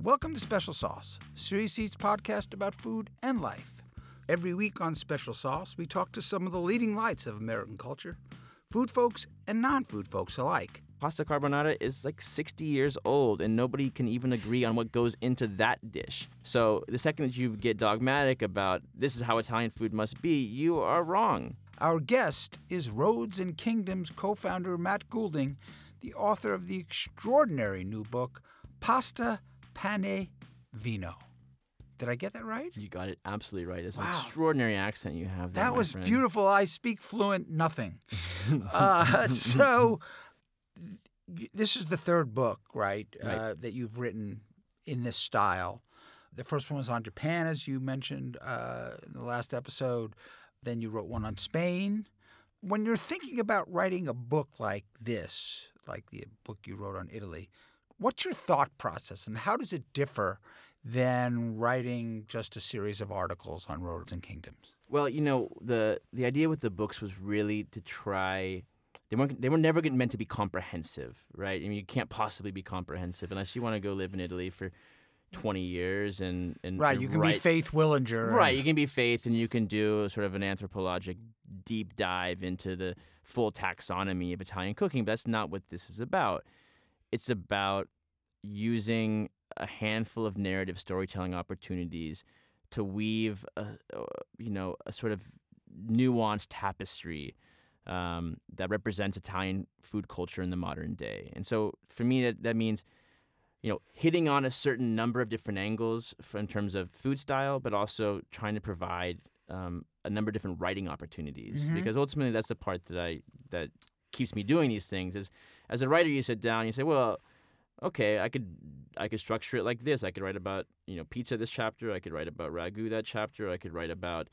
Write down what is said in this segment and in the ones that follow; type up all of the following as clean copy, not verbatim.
Welcome to Special Sauce, Serious Eats podcast about food and life. Every week on Special Sauce, we talk to some of the leading lights of American culture, food folks and non-food folks alike. Pasta carbonara is like 60 years old, and nobody can even agree on what goes into that dish. So the second that you get dogmatic about this is how Italian food must be, you are wrong. Our guest is Roads and Kingdoms co-founder Matt Goulding, the author of the extraordinary new book, Pasta, Pane, Vino. Did I get that right? You got it absolutely right. It's Wow. an extraordinary accent you have there, That my was friend. beautiful. I speak fluent nothing. So this is the third book, right, Right. that you've written in this style. The first one was on Japan, as you mentioned in the last episode. Then you wrote one on Spain. When you're thinking about writing a book like this, like the book you wrote on Italy, what's your thought process and how does it differ than writing just a series of articles on Roads and Kingdoms? Well, you know, the idea with the books was really to try. They were never meant to be comprehensive, right? I mean, you can't possibly be comprehensive unless you want to go live in Italy for 20 years and Right, you can be write. Faith Willinger. Right, you can be Faith, and you can do sort of an anthropologic deep dive into the full taxonomy of Italian cooking. But that's not what this is about. It's about using a handful of narrative storytelling opportunities to weave a sort of nuanced tapestry that represents Italian food culture in the modern day. And so for me, that means, hitting on a certain number of different angles in terms of food style, but also trying to provide a number of different writing opportunities. Mm-hmm. Because ultimately, that's the part that keeps me doing these things. Is as a writer, you sit down and you say, well, okay, I could structure it like this. I could write about pizza this chapter. I could write about ragu that chapter. I could write about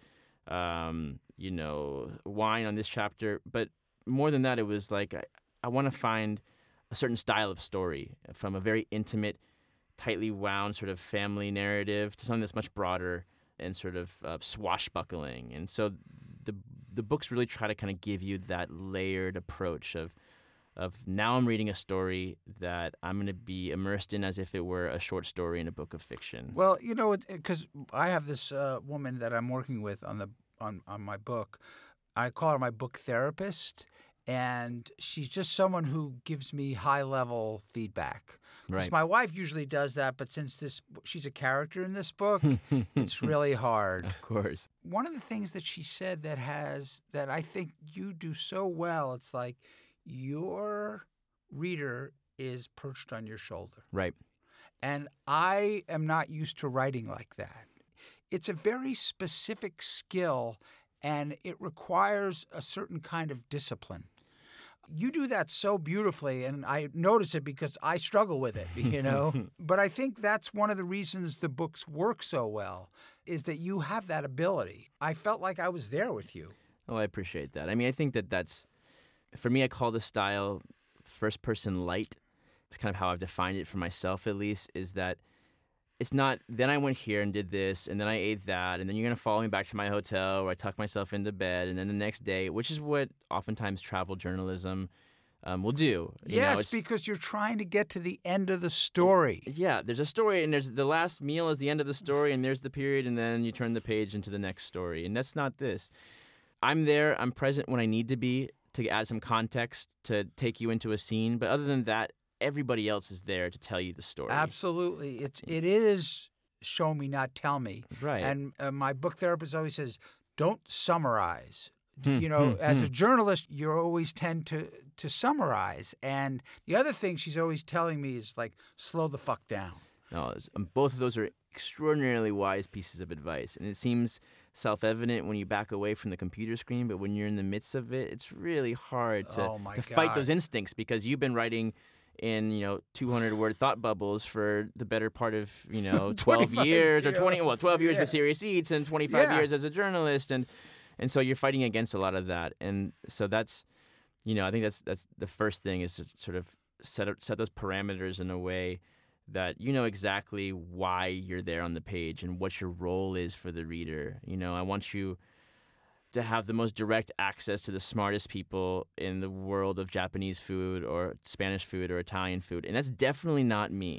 wine on this chapter. But more than that, it was like I want to find a certain style of story, from a very intimate, tightly wound sort of family narrative to something that's much broader and sort of swashbuckling. And so the books really try to kind of give you that layered approach of now I'm reading a story that I'm going to be immersed in as if it were a short story in a book of fiction. Well, because I have this woman that I'm working with on my book. I call her my book therapist, and she's just someone who gives me high-level feedback. Because Right. my wife usually does that, but since she's a character in this book, it's really hard. Of course. One of the things that she said that I think you do so well, it's like your reader is perched on your shoulder. Right. And I am not used to writing like that. It's a very specific skill, and it requires a certain kind of discipline. You do that so beautifully, and I notice it because I struggle with it, But I think that's one of the reasons the books work so well, is that you have that ability. I felt like I was there with you. Oh, I appreciate that. I mean, I think that's, for me, I call the style first-person light. It's kind of how I've defined it for myself, at least, is that it's not, then I went here and did this, and then I ate that, and then you're going to follow me back to my hotel where I tuck myself into bed, and then the next day, which is what oftentimes travel journalism will do. Yes, because you're trying to get to the end of the story. Yeah, there's a story, and there's the last meal is the end of the story, and there's the period, and then you turn the page into the next story, and that's not this. I'm there, I'm present when I need to be to add some context, to take you into a scene, but other than that, everybody else is there to tell you the story. Absolutely. It is show me, not tell me. Right. And my book therapist always says, don't summarize. As a journalist, you always tend to summarize. And the other thing she's always telling me is, like, slow the fuck down. No, both of those are extraordinarily wise pieces of advice. And it seems self-evident when you back away from the computer screen, but when you're in the midst of it, it's really hard to fight God. those instincts, because you've been writing in 200-word thought bubbles for the better part of 12 years or 12 years with Serious Eats and 25 years as a journalist, and so you're fighting against a lot of that. And so that's I think that's the first thing, is to sort of set those parameters in a way that you know exactly why you're there on the page and what your role is for the reader. I want you to have the most direct access to the smartest people in the world of Japanese food or Spanish food or Italian food. And that's definitely not me.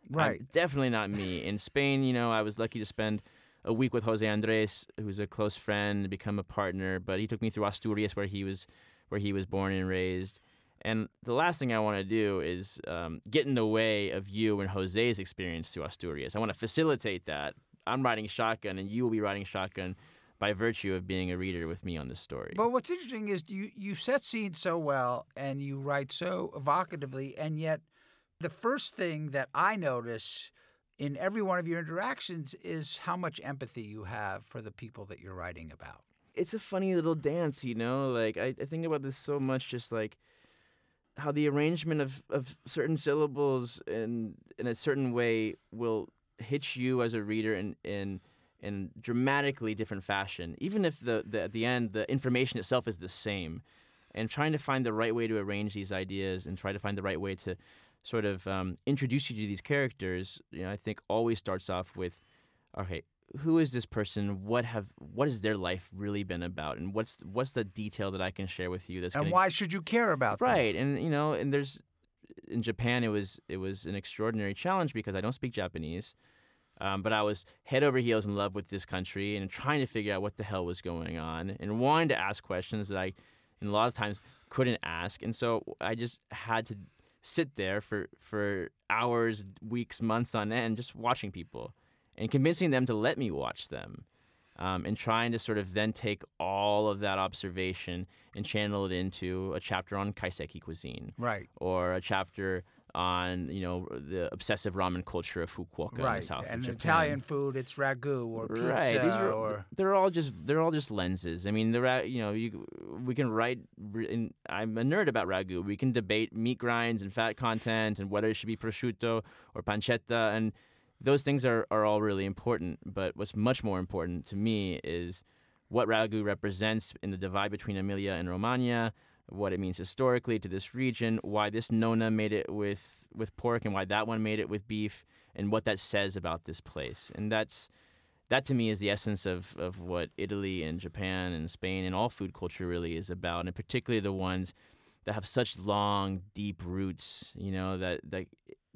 Right. Definitely not me. In Spain, I was lucky to spend a week with Jose Andres, who's a close friend, become a partner. But he took me through Asturias, where he was born and raised. And the last thing I want to do is get in the way of you and Jose's experience through Asturias. I want to facilitate that. I'm riding shotgun, and you will be riding shotgun by virtue of being a reader with me on this story. But what's interesting is you set scenes so well and you write so evocatively, and yet the first thing that I notice in every one of your interactions is how much empathy you have for the people that you're writing about. It's a funny little dance, Like, I think about this so much, just like how the arrangement of certain syllables in a certain way will hit you as a reader in dramatically different fashion, even if at the end the information itself is the same. And trying to find the right way to arrange these ideas and try to find the right way to sort of introduce you to these characters, I think always starts off with, okay, who is this person? What has their life really been about? And what's the detail that I can share with you that's why should you care about them? Right. And and there's in Japan it was an extraordinary challenge because I don't speak Japanese. But I was head over heels in love with this country and trying to figure out what the hell was going on and wanting to ask questions that I, a lot of times, couldn't ask. And so I just had to sit there for hours, weeks, months on end, just watching people and convincing them to let me watch them, and trying to sort of then take all of that observation and channel it into a chapter on kaiseki cuisine. Right. Or a chapter on the obsessive ramen culture of Fukuoka in the south and of Japan. Italian food, it's ragu or pizza. Right, they're all just lenses. I mean, we can write. I'm a nerd about ragu. We can debate meat grinds and fat content and whether it should be prosciutto or pancetta, and those things are all really important. But what's much more important to me is what ragu represents in the divide between Emilia and Romagna, what it means historically to this region, why this nona made it with pork and why that one made it with beef, and what that says about this place. And that to me is the essence of what Italy and Japan and Spain and all food culture really is about, and particularly the ones that have such long, deep roots, that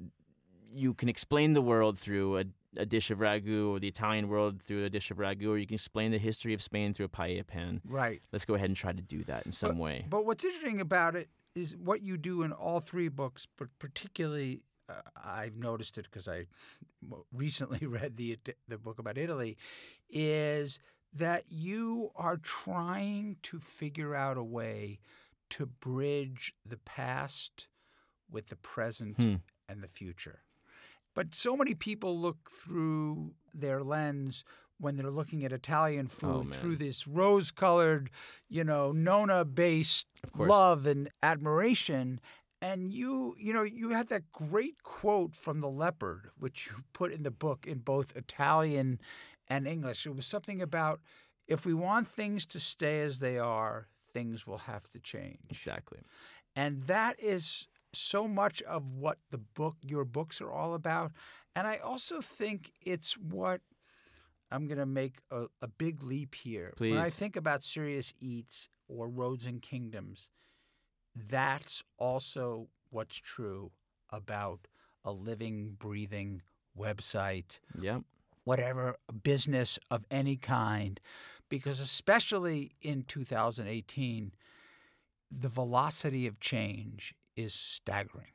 you can explain the world through a dish of ragu, or the Italian world through a dish of ragu, or you can explain the history of Spain through a paella pan. Right. Let's go ahead and try to do that in some way. But what's interesting about it is what you do in all three books, but particularly I've noticed it because I recently read the book about Italy, is that you are trying to figure out a way to bridge the past with the present and the future. But so many people look through their lens when they're looking at Italian food through this rose-colored, nona-based love and admiration. And you had that great quote from The Leopard, which you put in the book in both Italian and English. It was something about, if we want things to stay as they are, things will have to change. Exactly. And that is so much of what your books are all about. And I also think it's what I'm going to make a big leap here. Please. When I think about Serious Eats or Roads and Kingdoms, that's also what's true about a living, breathing website, whatever business of any kind, because especially in 2018, the velocity of change is staggering.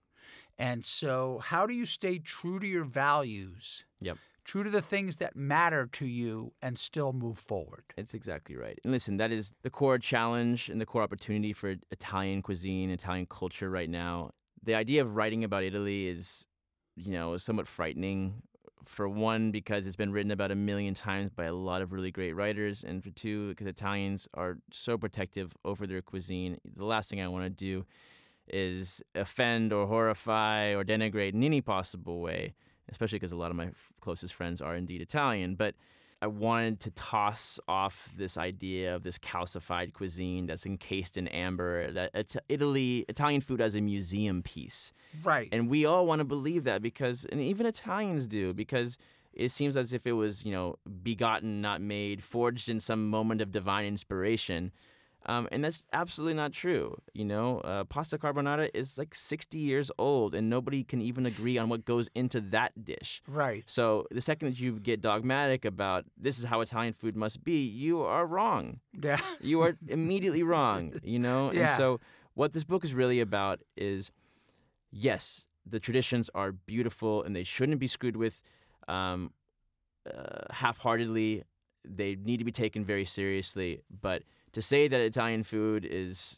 And so how do you stay true to your values, true to the things that matter to you, and still move forward? It's exactly right. And listen, that is the core challenge and the core opportunity for Italian cuisine, Italian culture right now. The idea of writing about Italy is, somewhat frightening. For one, because it's been written about 1 million times by a lot of really great writers, and for two, because Italians are so protective over their cuisine. The last thing I want to do is offend or horrify or denigrate in any possible way, especially because a lot of my closest friends are indeed Italian. But I wanted to toss off this idea of this calcified cuisine that's encased in amber, that Italian food as a museum piece. Right. And we all want to believe that and even Italians do, because it seems as if it was, begotten, not made, forged in some moment of divine inspiration. And that's absolutely not true. Pasta carbonara is like 60 years old, and nobody can even agree on what goes into that dish. Right. So the second that you get dogmatic about this is how Italian food must be, you are wrong. Yeah. You are immediately wrong, Yeah. And so what this book is really about is, yes, the traditions are beautiful and they shouldn't be screwed with half-heartedly. They need to be taken very seriously. But to say that Italian food is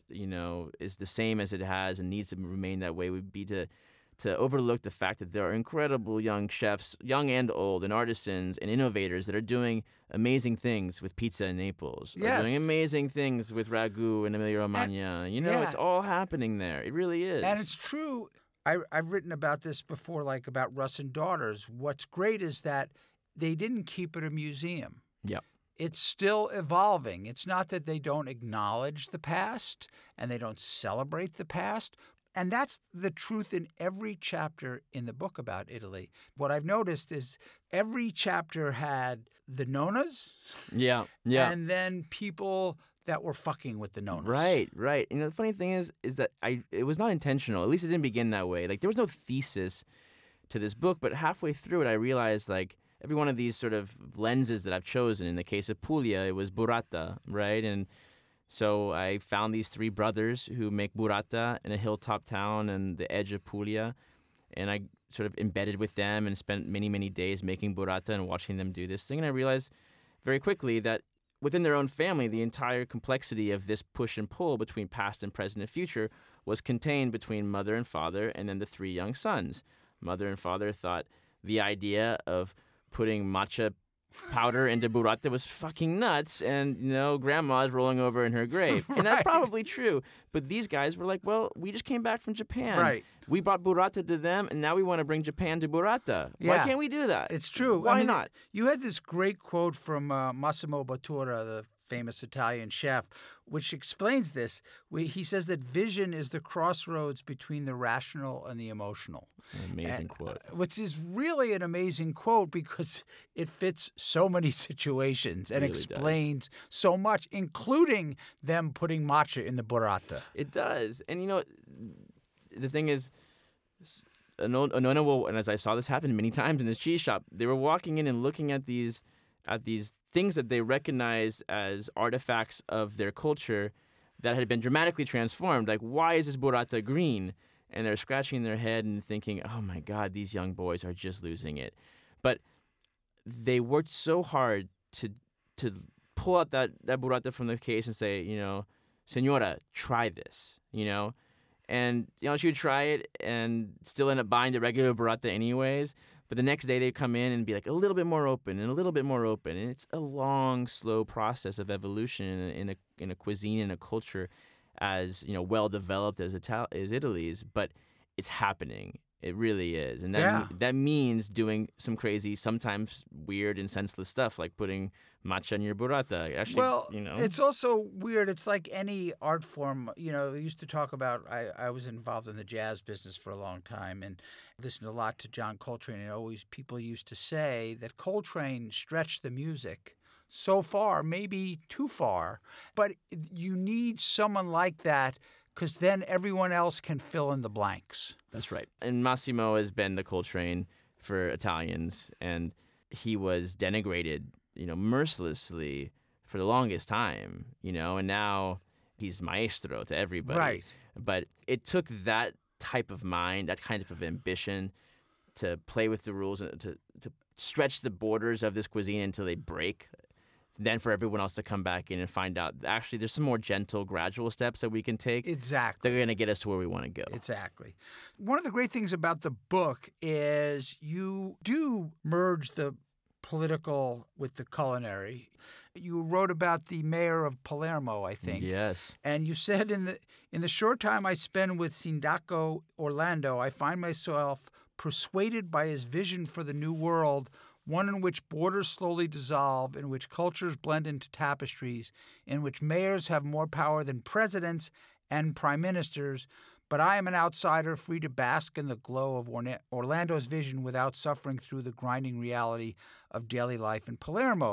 the same as it has and needs to remain that way would be to overlook the fact that there are incredible young chefs, young and old, and artisans and innovators that are doing amazing things with pizza in Naples. Yes. Are doing amazing things with ragu in Emilia-Romagna. It's all happening there. It really is. And it's true. I've written about this before, like about Russ and Daughters. What's great is that they didn't keep it a museum. Yeah. It's still evolving. It's not that they don't acknowledge the past and they don't celebrate the past. And that's the truth in every chapter in the book about Italy. What I've noticed is every chapter had the nonnas. Yeah. And then people that were fucking with the nonnas. Right. The funny thing is that it was not intentional. At least it didn't begin that way. Like, there was no thesis to this book, but halfway through it, I realized, like, every one of these sort of lenses that I've chosen. In the case of Puglia, it was burrata, right? And so I found these three brothers who make burrata in a hilltop town on the edge of Puglia, and I sort of embedded with them and spent many, many days making burrata and watching them do this thing. And I realized very quickly that within their own family, the entire complexity of this push and pull between past and present and future was contained between mother and father and then the three young sons. Mother and father thought the idea of putting matcha powder into burrata was fucking nuts, and grandma's rolling over in her grave. And that's probably true, but these guys were like, well, we just came back from Japan. Right. We brought burrata to them, and now we want to bring Japan to burrata. Yeah. Why can't we do that? It's true. Why not? You had this great quote from Massimo Bottura, the famous Italian chef, which explains this. He says that vision is the crossroads between the rational and the emotional. Amazing quote. Which is really an amazing quote because it fits so many situations and Really explains so much, including them putting matcha in the burrata. It does. And the thing is, Nonna will, and as I saw this happen many times in this cheese shop, they were walking in and looking at these things that they recognized as artifacts of their culture that had been dramatically transformed. Like, why is this burrata green? And they're scratching their head and thinking, oh my God, these young boys are just losing it. But they worked so hard to pull out that burrata from the case and say, Senora, try this, And, she would try it and still end up buying the regular burrata anyways. But the next day they'd come in and be like a little bit more open and a little bit more open. And it's a long, slow process of evolution in a cuisine and a culture as well developed as Italy's. But it's happening. It really is. And that means doing some crazy, sometimes weird and senseless stuff like putting matcha in your burrata. Actually, it's also weird. It's like any art form. We used to talk about, I was involved in the jazz business for a long time and listened a lot to John Coltrane. And people used to say that Coltrane stretched the music so far, maybe too far. But you need someone like that because then everyone else can fill in the blanks. That's right. And Massimo has been the Coltrane for Italians, and he was denigrated, mercilessly for the longest time, and now he's maestro to everybody. Right. But it took that type of mind, that kind of ambition to play with the rules and to stretch the borders of this cuisine until they break. Then for everyone else to come back in and find out, actually, there's some more gentle, gradual steps that we can take. Exactly. They're going to get us to where we want to go. Exactly. One of the great things about the book is you do merge the political with the culinary. You wrote about the mayor of Palermo, I think. Yes. And you said in the short time I spend with Sindaco Orlando, I find myself persuaded by his vision for the new world, one in which borders slowly dissolve, in which cultures blend into tapestries, in which mayors have more power than presidents and prime ministers. But I am an outsider, free to bask in the glow of Orlando's vision without suffering through the grinding reality of daily life in Palermo.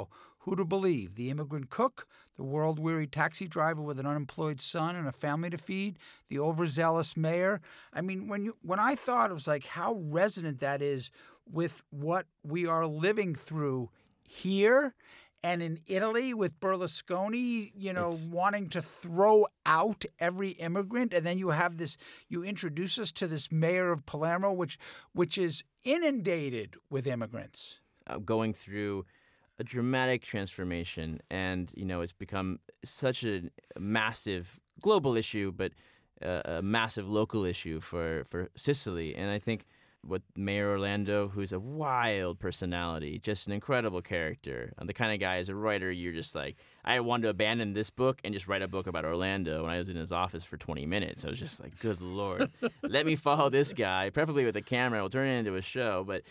Who to believe? The immigrant cook, the world-weary taxi driver with an unemployed son and a family to feed, the overzealous mayor? I mean, when I thought, it was like how resonant that is with what we are living through here and in Italy with Berlusconi, wanting to throw out every immigrant. And then you introduce us to this mayor of Palermo, which is inundated with immigrants. Going through a dramatic transformation. And, it's become such a massive global issue, but a massive local issue for Sicily. And I think with Mayor Orlando, who's a wild personality, just an incredible character. The kind of guy, as a writer, you're just like, I wanted to abandon this book and just write a book about Orlando when I was in his office for 20 minutes. I was just like, good Lord, let me follow this guy, preferably with a camera. We'll turn it into a show. But,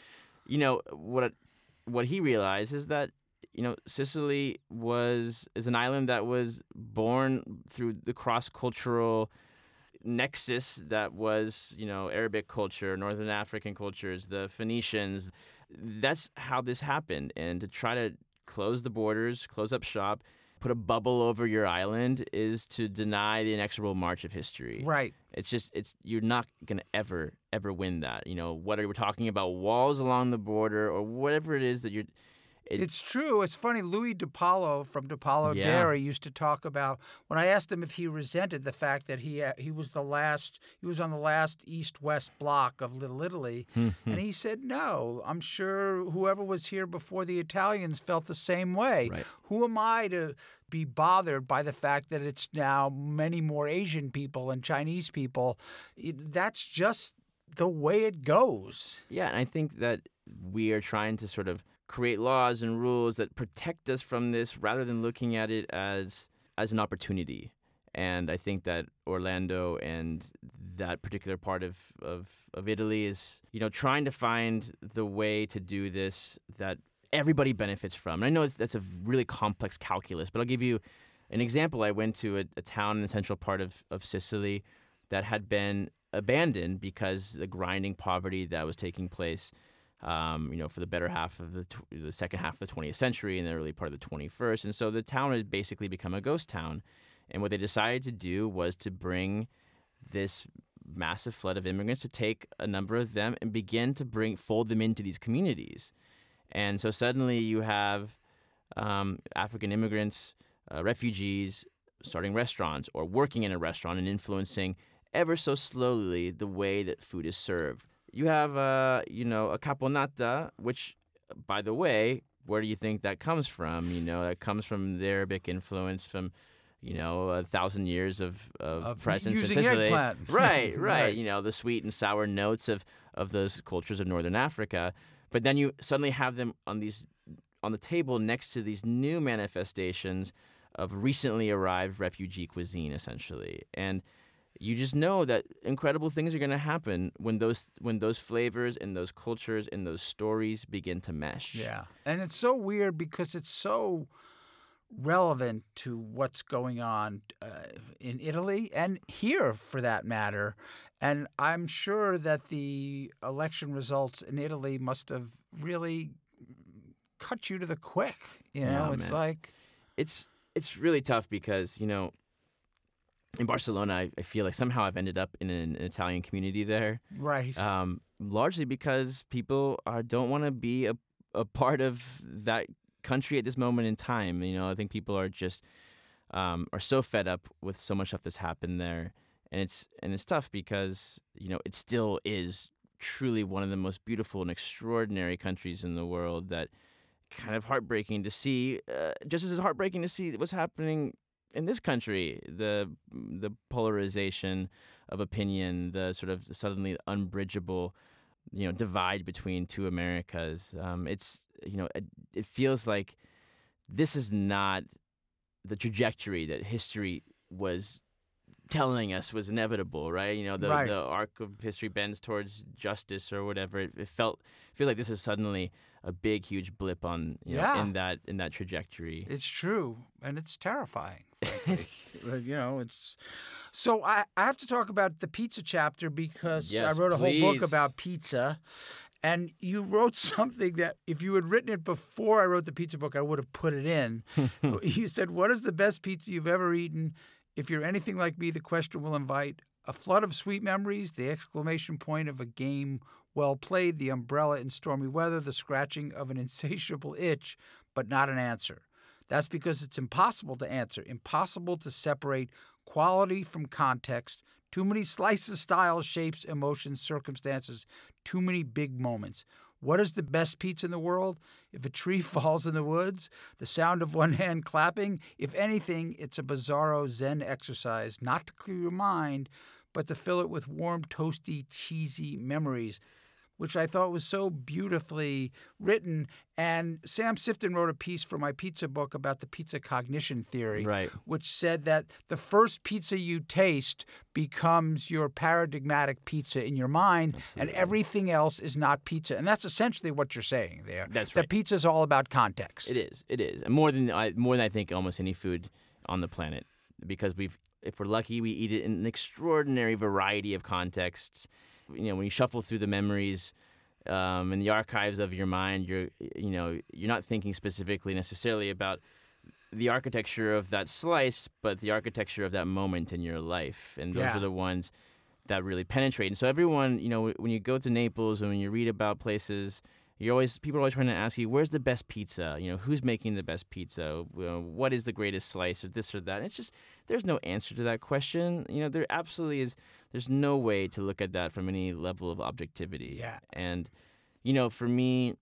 what he realized is that, Sicily is an island that was born through the cross-cultural nexus that was, Arabic culture, Northern African cultures, the Phoenicians. That's how this happened. And to try to close the borders, close up shop, put a bubble over your island is to deny the inexorable march of history. Right. You're not going to ever win that. Whether we're talking about walls along the border or whatever it is that you're... It's true. It's funny. Louis DiPaolo from DiPaolo Dairy used to talk about, when I asked him if he resented the fact that he was on the last east-west block of Little Italy, and he said, no, I'm sure whoever was here before the Italians felt the same way. Right. Who am I to be bothered by the fact that it's now many more Asian people and Chinese people? That's just the way it goes. Yeah, and I think that we are trying to sort of create laws and rules that protect us from this rather than looking at it as an opportunity. And I think that Orlando and that particular part of Italy is, trying to find the way to do this that everybody benefits from. And I know that's a really complex calculus, but I'll give you an example. I went to a town in the central part of Sicily that had been abandoned because the grinding poverty that was taking place for the better half of the second half of the 20th century and the early part of the 21st. And so the town had basically become a ghost town. And what they decided to do was to bring this massive flood of immigrants, to take a number of them and begin to fold them into these communities. And so suddenly you have African immigrants, refugees, starting restaurants or working in a restaurant and influencing ever so slowly the way that food is served. You have, a caponata, which, by the way, where do you think that comes from? That comes from the Arabic influence from, 1,000 years of presence in Sicily. Eggplant. Right. The sweet and sour notes of those cultures of Northern Africa. But then you suddenly have them on the table next to these new manifestations of recently arrived refugee cuisine, essentially. And you just know that incredible things are going to happen when those flavors and those cultures and those stories begin to mesh. Yeah. And it's so weird because it's so relevant to what's going on in Italy and here, for that matter. And I'm sure that the election results in Italy must have really cut you to the quick. It's man. like... It's really tough because, in Barcelona, I feel like somehow I've ended up in an Italian community there. Right. Largely because people don't want to be a part of that country at this moment in time. I think people are just are so fed up with so much stuff that's happened there, and it's tough because it still is truly one of the most beautiful and extraordinary countries in the world. That kind of heartbreaking to see, just as it's heartbreaking to see what's happening in this country, the polarization of opinion, the sort of suddenly unbridgeable, divide between two Americas. It feels like this is not the trajectory that history was telling us was inevitable, right? Right. The arc of history bends towards justice or whatever. It feels like this is suddenly a big, huge blip on in that trajectory. It's true, and it's terrifying. It's so I have to talk about the pizza chapter because Yes, I wrote a whole book please. about pizza, And you wrote something that if you had written it before I wrote the pizza book, I would have put it in. You said, "What is the best pizza you've ever eaten? If you're anything like me, the question will invite a flood of sweet memories, the exclamation point of a game well played, the umbrella in stormy weather, the scratching of an insatiable itch, but not an answer." That's because it's impossible to answer, impossible to separate quality from context, too many slices, styles, shapes, emotions, circumstances, too many big moments. What is the best pizza in the world? If a tree falls in the woods, the sound of one hand clapping, if anything, it's a bizarro Zen exercise, not to clear your mind, but to fill it with warm, toasty, cheesy memories, which I thought was so beautifully written. And Sam Sifton wrote a piece for my pizza book about the pizza cognition theory, Right. which said that the first pizza you taste becomes your paradigmatic pizza in your mind, and everything else is not pizza. And that's essentially what you're saying there. That's That right. pizza is all about context. It is. It is. And more than I think almost any food on the planet, because if we're lucky, we eat it in an extraordinary variety of contexts. When you shuffle through the memories in the archives of your mind, you're not thinking specifically necessarily about the architecture of that slice, but the architecture of that moment in your life. And those Yeah. are the ones that really penetrate. And so everyone, when you go to Naples and when you read about places, people are always trying to ask you, where's the best pizza? Who's making the best pizza? What is the greatest slice, or this or that? And it's just, there's no answer to that question. There absolutely is. There's no way to look at that from any level of objectivity. Yeah. And, for me,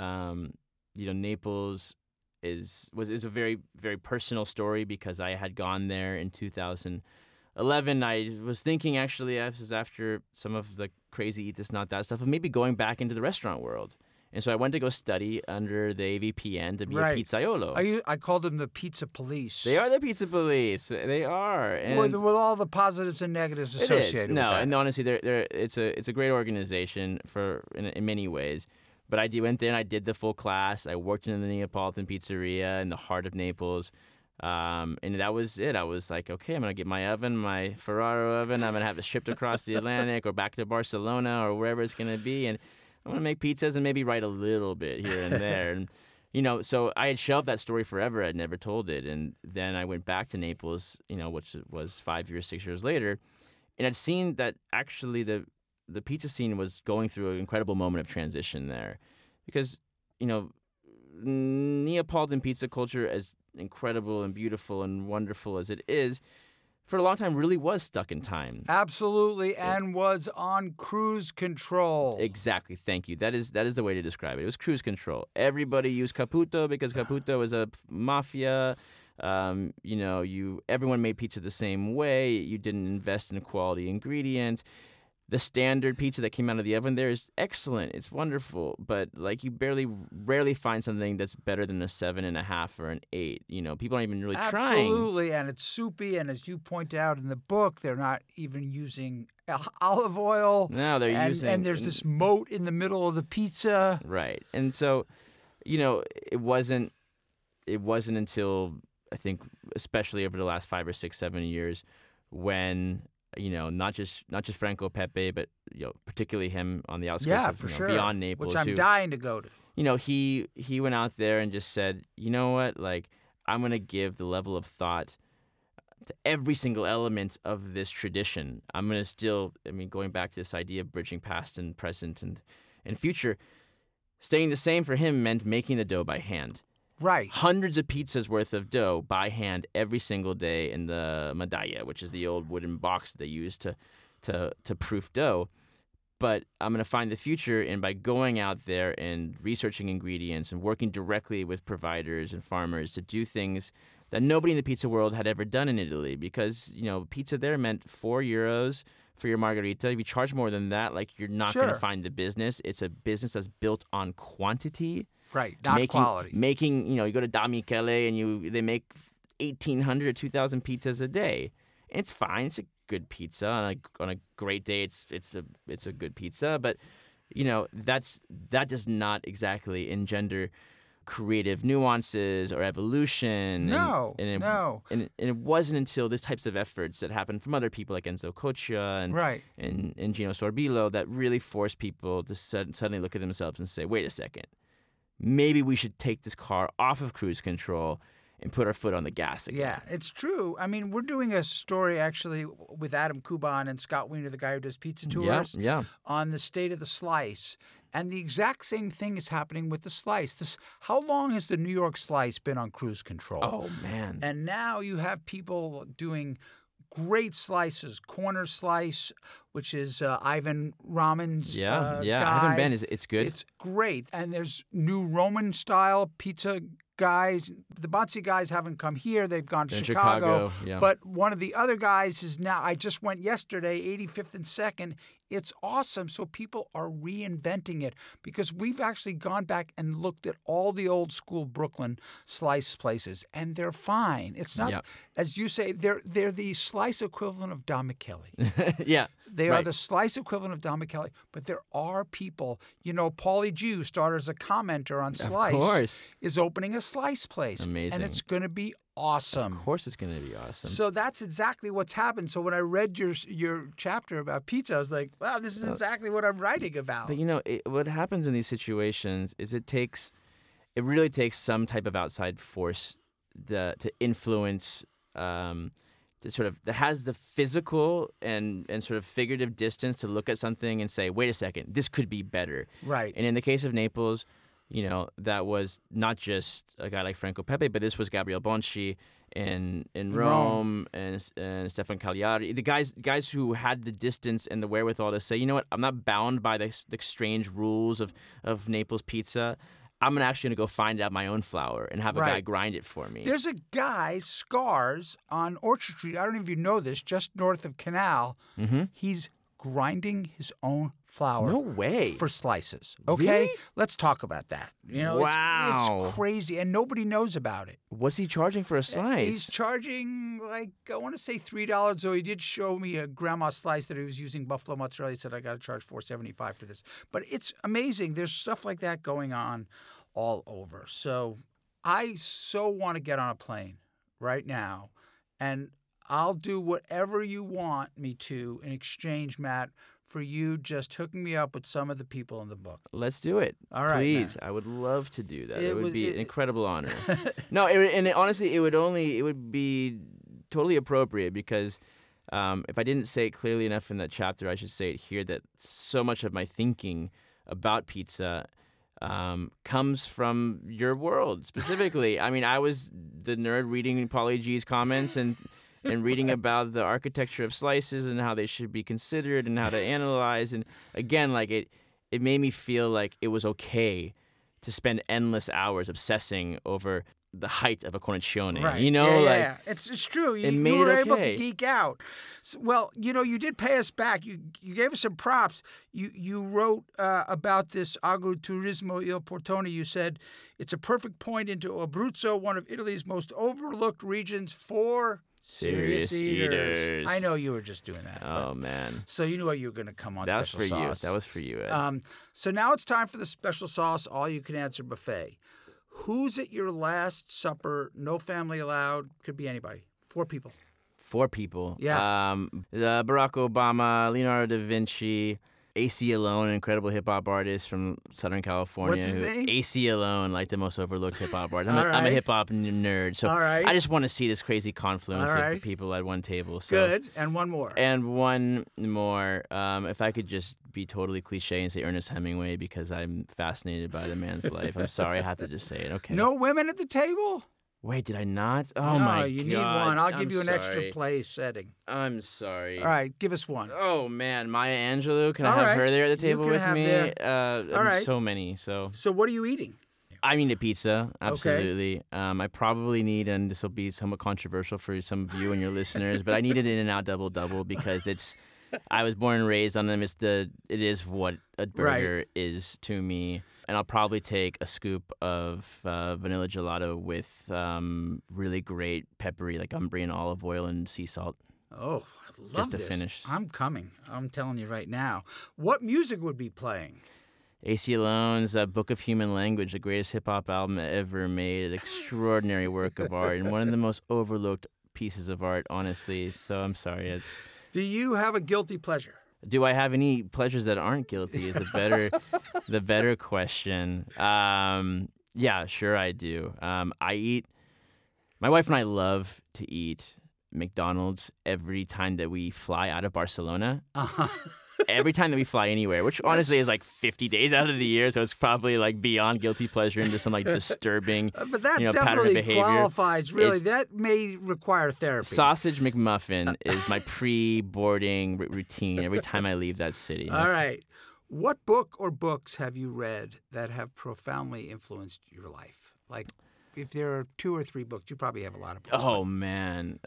Naples is a very, very personal story because I had gone there in 2011. I was thinking, actually, after some of the crazy eat this, not that stuff, of maybe going back into the restaurant world. And so I went to go study under the AVPN to be Right. a pizzaiolo. I called them the pizza police. They are the pizza police. They are. And With all the positives and negatives it associated is. No, with that. and honestly, it's a great organization in many ways. But I went there and I did the full class. I worked in the Neapolitan pizzeria in the heart of Naples. And that was it. I was like, okay, I'm going to get my oven, my Ferraro oven. I'm going to have it shipped across the Atlantic or back to Barcelona or wherever it's going to be. And I'm going to make pizzas and maybe write a little bit here and there. And, so I had shelved that story forever. I'd never told it. And then I went back to Naples, which was 5 years, 6 years later. And I'd seen that actually the pizza scene was going through an incredible moment of transition there. Because, Neapolitan pizza culture, as incredible and beautiful and wonderful as it is, for a long time really was stuck in time. Absolutely, and was on cruise control. Exactly. Thank you. That is the way to describe it. It was cruise control. Everybody used Caputo because Caputo was a mafia. Everyone made pizza the same way. You didn't invest in a quality ingredient. The standard pizza that came out of the oven there is excellent. It's wonderful, but you rarely find something that's better than a 7.5 or an 8. People aren't even really trying. Absolutely, and it's soupy. And as you point out in the book, they're not even using olive oil. No, they're using. And there's this moat in the middle of the pizza. Right, and so, it wasn't until I think, especially over the last 5 or 6, 7 years, when not just Franco Pepe, but particularly him on the outskirts of for sure. beyond Naples, which I'm dying to go to. He went out there and just said, you know what, I'm gonna give the level of thought to every single element of this tradition. I'm gonna going back to this idea of bridging past and present and future, staying the same for him meant making the dough by hand. Right. Hundreds of pizzas worth of dough by hand every single day in the medalla, which is the old wooden box they use to proof dough. But I'm going to find the future in by going out there and researching ingredients and working directly with providers and farmers to do things that nobody in the pizza world had ever done in Italy. Because, pizza there meant €4 for your margherita. If you charge more than that, you're not going to find the business. It's a business that's built on quantity. Right, not quality. You go to Da Michele and they make 1,800 or 2,000 pizzas a day. It's fine. It's a good pizza on a great day. It's a good pizza, but that does not exactly engender creative nuances or evolution. No, and no. And it wasn't until these types of efforts that happened from other people like Enzo Coccia and Gino Sorbillo that really forced people to suddenly look at themselves and say, wait a second, maybe we should take this car off of cruise control and put our foot on the gas again. Yeah, it's true. I mean, we're doing a story actually with Adam Kuban and Scott Wiener, the guy who does pizza tours, on the state of the slice. And the exact same thing is happening with the slice. How long has the New York slice been on cruise control? Oh, man. And now you have people doing great slices. Corner Slice, which is Ivan Raman's guy. I haven't been. It's good. It's great. And there's new Roman-style pizza guys. The Bazzi guys haven't come here. They've gone to Chicago. Yeah. But one of the other guys is now, I just went yesterday, 85th and 2nd. It's awesome. So people are reinventing it because we've actually gone back and looked at all the old school Brooklyn slice places, and they're fine. It's not, as you say, they're the slice equivalent of Don McKelly. Yeah. They are the slice equivalent of Don McKelly, but there are people, Paulie G, who started as a commenter on Slice, of course, is opening a slice place. Amazing. And it's going to be awesome. Of course it's going to be awesome. So that's exactly what's happened. So when I read your chapter about pizza, I was like, wow, this is exactly what I'm writing about. But what happens in these situations is it really takes some type of outside force to influence that has the physical and sort of figurative distance to look at something and say, wait a second, this could be better. Right. And in the case of Naples, that was not just a guy like Franco Pepe, but this was Gabriel Bonci in Rome and Stefan Cagliari. The guys who had the distance and the wherewithal to say, you know what, I'm not bound by the strange rules of Naples pizza. I'm actually going to go find out my own flour and have a guy grind it for me. There's a guy, Scars, on Orchard Street. I don't know if you know this, just north of Canal. Mm-hmm. He's grinding his own flour. No way. For slices. Okay? Really? Let's talk about that. Wow. It's crazy, and nobody knows about it. What's he charging for a slice? He's charging, I want to say $3. So he did show me a grandma slice that he was using buffalo mozzarella. He said, I got to charge $4.75 for this. But it's amazing. There's stuff like that going on all over. So I so want to get on a plane right now, and I'll do whatever you want me to in exchange, Matt, for you just hooking me up with some of the people in the book. Let's do it. All right, please. man. I would love to do that. It would be an incredible honor. No, honestly, it would be totally appropriate because if I didn't say it clearly enough in that chapter, I should say it here that so much of my thinking about pizza comes from your world specifically. I mean, I was the nerd reading Paulie G's comments and reading about the architecture of slices and how they should be considered and how to analyze. And again, it made me feel like it was okay to spend endless hours obsessing over the height of a cornicione. Right. Yeah. It's true. You were it able okay. to geek out. So, well, you did pay us back. You gave us some props. You wrote about this Agriturismo Il Portone. You said it's a perfect point into Abruzzo, one of Italy's most overlooked regions for serious eaters. I know you were just doing that. Oh, man. So you knew you were going to come on that Special was for Sauce. You. That was for you, Ed. So now it's time for the Special Sauce all-you-can-answer buffet. Who's at your last supper? No family allowed. Could be anybody. 4 people. 4 people. Yeah. Barack Obama, Leonardo da Vinci, AC Alone, an incredible hip-hop artist from Southern California. What's his name? AC Alone, like the most overlooked hip-hop artist. I'm a hip-hop nerd, so I just want to see this crazy confluence of people at one table. So. Good. And one more. If I could just be totally cliche and say Ernest Hemingway because I'm fascinated by the man's life. I'm sorry, I have to just say it. Okay. No women at the table? Wait, did I not? Oh, no, my God. You need one. I'll give you an sorry. extra play setting. I'm sorry. All right, give us one. Oh, man. Maya Angelou. Can I have her there at the table with me? All right. So many. So what are you eating? I need a pizza, absolutely. Okay. I probably need, and this will be somewhat controversial for some of you and your listeners, but I need an In-N-Out double-double because I was born and raised on them. It is what a burger is to me. And I'll probably take a scoop of vanilla gelato with really great peppery, like Umbrian olive oil and sea salt. Oh, I love just to this. finish. I'm coming. I'm telling you right now. What music would be playing? AC Alone's Book of Human Language, the greatest hip-hop album ever made, an extraordinary work of art, and one of the most overlooked pieces of art, honestly. So I'm sorry. Do you have a guilty pleasure? Do I have any pleasures that aren't guilty is the better question. Yeah, sure I do. My wife and I love to eat McDonald's every time that we fly out of Barcelona. Uh-huh. Every time that we fly anywhere, which honestly is like 50 days out of the year, so it's probably like beyond guilty pleasure into some like disturbing But that pattern of definitely behavior. qualifies, really. That may require therapy. Sausage McMuffin is my pre-boarding routine every time I leave that city. All right. What book or books have you read that have profoundly influenced your life? Like, if there are 2 or 3 books, you probably have a lot of books. Oh, man.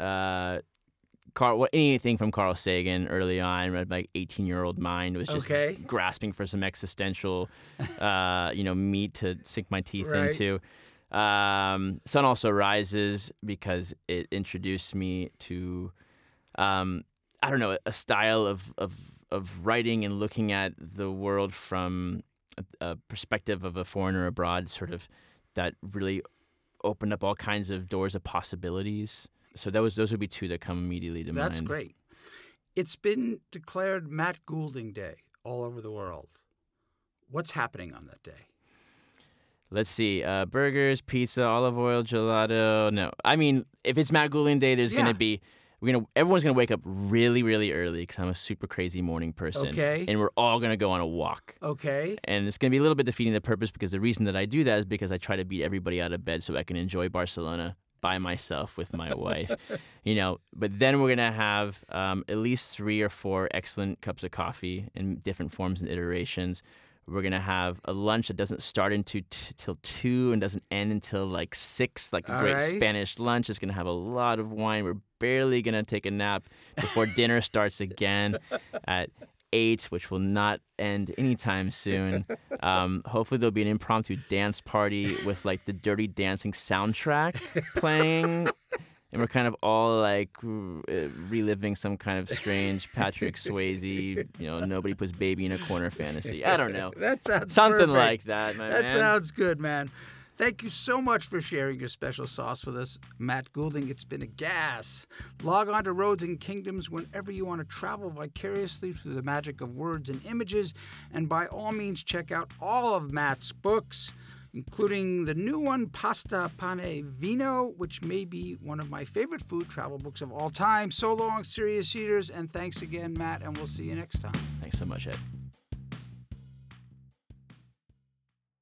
Anything from Carl Sagan early on, my 18-year-old mind was just grasping for some existential, meat to sink my teeth into. Sun Also Rises, because it introduced me to, a style of writing and looking at the world from a perspective of a foreigner abroad, sort of that really opened up all kinds of doors of possibilities. So those would be 2 that come immediately to mind. That's great. It's been declared Matt Goulding Day all over the world. What's happening on that day? Let's see. Burgers, pizza, olive oil, gelato. No. I mean, if it's Matt Goulding Day, there's going to be... everyone's going to wake up really, really early because I'm a super crazy morning person. Okay. And we're all going to go on a walk. Okay. And it's going to be a little bit defeating the purpose because the reason that I do that is because I try to beat everybody out of bed so I can enjoy Barcelona by myself with my wife. But then we're going to have at least 3 or 4 excellent cups of coffee in different forms and iterations. We're going to have a lunch that doesn't start till 2 and doesn't end until like 6, like a great Spanish lunch. It's going to have a lot of wine. We're barely going to take a nap before dinner starts again at 8, which will not end anytime soon. Hopefully there'll be an impromptu dance party with like the Dirty Dancing soundtrack playing. And we're kind of all like reliving some kind of strange Patrick Swayze, nobody puts baby in a corner fantasy. I don't know. That sounds something perfect. like that, man. That sounds good, man. Thank you so much for sharing your special sauce with us, Matt Goulding. It's been a gas. Log on to Roads and Kingdoms whenever you want to travel vicariously through the magic of words and images. And by all means, check out all of Matt's books, including the new one, Pasta, Pane, Vino, which may be one of my favorite food travel books of all time. So long, serious eaters, and thanks again, Matt, and we'll see you next time. Thanks so much, Ed.